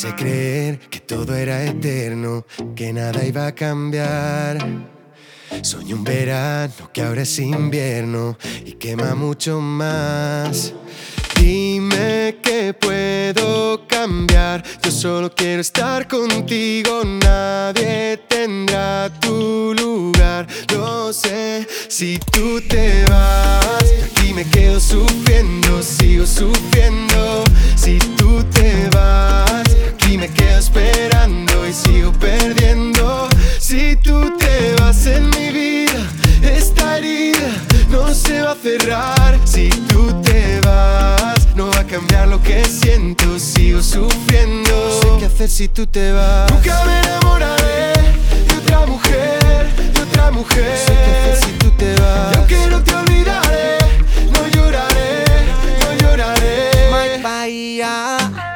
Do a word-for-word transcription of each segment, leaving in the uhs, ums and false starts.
Quise creer que todo era eterno, que nada iba a cambiar. Soñé un verano que ahora es invierno y quema mucho más. Dime que puedo cambiar, yo solo quiero estar contigo. Nadie tendrá tu lugar, lo sé. Si tú te vas, yo aquí me quedo sufriendo, sigo sufriendo. Si tú te vas, yo aquí me quedo esperando y sigo perdiendo. Si tú te vas en mi vida, esta herida no se va a cerrar. Si tú te vas, no va a cambiar lo que siento, sigo sufriendo. No sé qué hacer si tú te vas. Nunca me enamoraré de otra mujer, de otra mujer. No sé qué hacer si tú te vas. Y aunque no te olvidaré, no lloraré, no lloraré. Mike Bahía,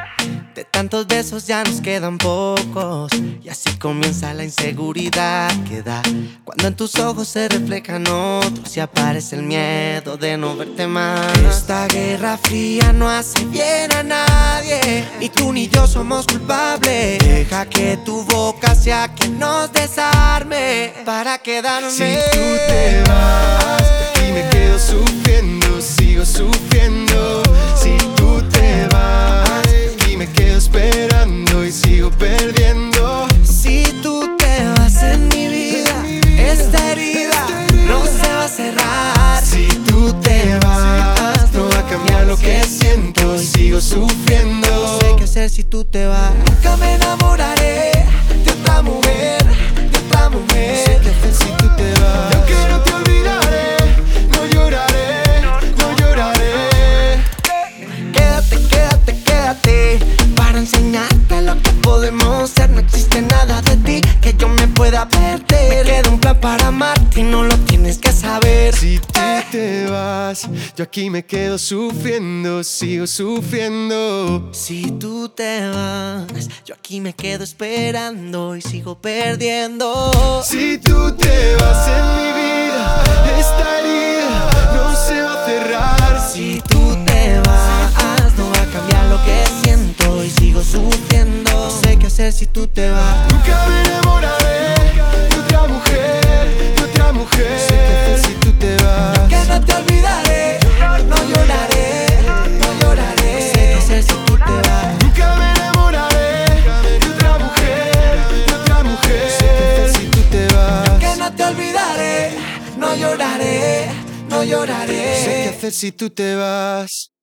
de tantos besos ya nos quedan pocos, y así comienza la inseguridad que da cuando en tus ojos se reflejan otros y aparece el miedo de no verte más. Esta guerra fría no hace bien a nadie, ni tú ni yo somos culpables. Deja que tu boca sea quien nos desarme para quedarme. Si tú te vas, y me quedo sufriendo, sigo sufriendo. Si tú te vas, y me quedo esperando y sigo perdiendo. Si tú te vas en mi vida, esta herida no se va a cerrar. Si tú te vas, no va a cambiar lo que siento, sigo sufriendo. No sé qué hacer si tú te vas. Nunca me enamoraré de otra mujer, de otra mujer. No sé qué hacer si tú te vas. Y aunque no te olvidaré, no lloraré, no lloraré. Quédate, quédate, quédate para enseñarte lo que podemos ser. No existe nada de ti que yo me pueda perder. Me queda un plan para amarte y no lo tienes que saber. Si tú te vas, yo aquí me quedo sufriendo, sigo sufriendo. Si tú te vas, yo aquí me quedo esperando y sigo perdiendo. Si tú te vas en mi vida, esta herida no se va a cerrar. Si tú te vas, no va a cambiar lo que siento y sigo sufriendo. No sé qué hacer si tú te vas. Nunca me enamoraré de otra mujer, de otra mujer. No sé qué hacer si tú te vas. Que no te olvidaré, no lloraré, no lloraré. No sé qué hacer si tú te vas. Nunca me enamoraré de otra mujer, de otra mujer. No sé qué hacer si tú te vas. Que no te olvidaré, no lloraré, no lloraré. No sé qué hacer si tú te vas.